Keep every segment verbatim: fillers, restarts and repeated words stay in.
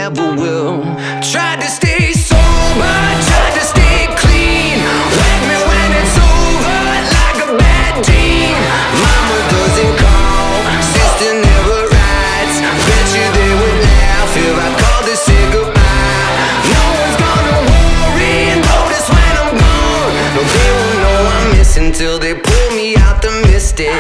never will. Tried to stay sober, tried to stay clean. Wake me when it's over, like a bad dream. Mama doesn't call, sister never writes. Bet you they would laugh if I called to say goodbye. No one's gonna worry and notice when I'm gone. No, they won't know I'm missing till they pull me out the mystic.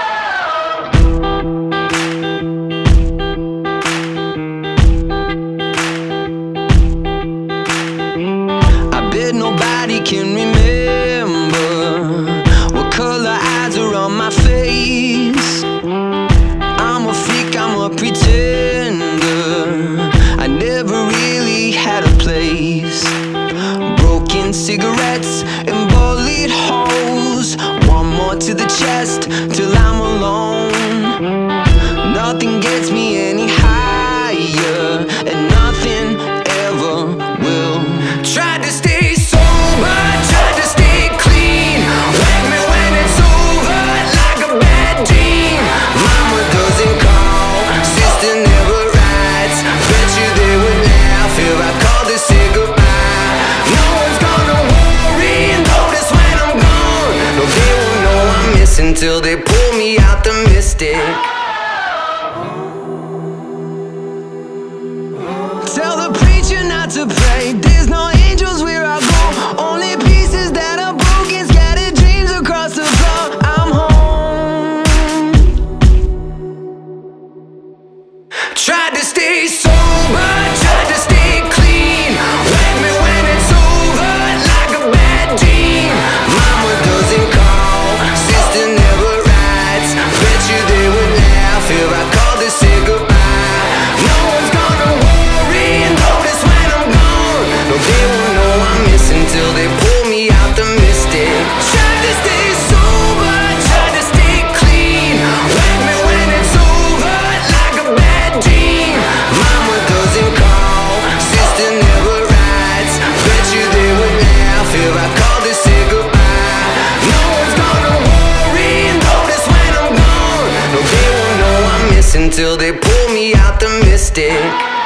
Nobody can remember what color eyes are on my face. I'm a freak, I'm a pretender. I never really had a place. Broken cigarettes and bullet holes. One more to the chest till I'm alone. Nothing gets me any higher, and nothing ever will. Tried to stay until they pull me out the mystic. Tell the preacher not to pray. There's no angels where I go. Only pieces that are broken, scattered dreams across the floor. I'm home. Tried to stay sober, tried to stay clean. Wake me when it's over, like a bad dream. Mama doesn't call, sister never writes. Bet you they would laugh if I called to say goodbye. No one's gonna worry and notice when I'm gone. No, they won't know I'm missing till they pull me out the mystic. Tried to stay sober, tried to stay clean. Wake me when it's over, like a bad dream. Mama doesn't call, sister never writes. Bet you they would laugh if I called to say goodbye. No one's gonna worry and notice when I'm gone. No, they won't know I'm missing till they pull me out the mystic.